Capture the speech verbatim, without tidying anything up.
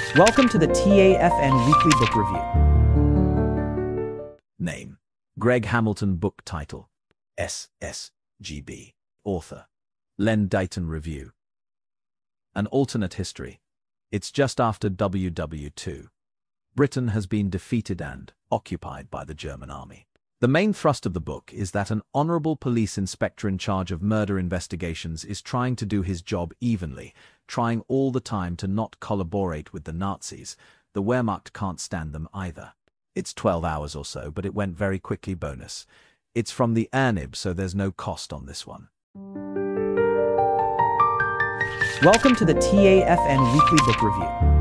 Welcome to the T A F N Weekly Book Review. Name: Greg Hamilton. Book title: S S G B. Author: Len Deighton. Review: An alternate history. It's just after World War Two. Britain has been defeated and occupied by the German army. The main thrust of the book is that an honorable police inspector in charge of murder investigations is trying to do his job evenly, trying all the time to not collaborate with the Nazis. The Wehrmacht can't stand them either. It's twelve hours or so, but it went very quickly. Bonus: it's from the A N I B, so there's no cost on this one. Welcome to the T A F N Weekly Book Review.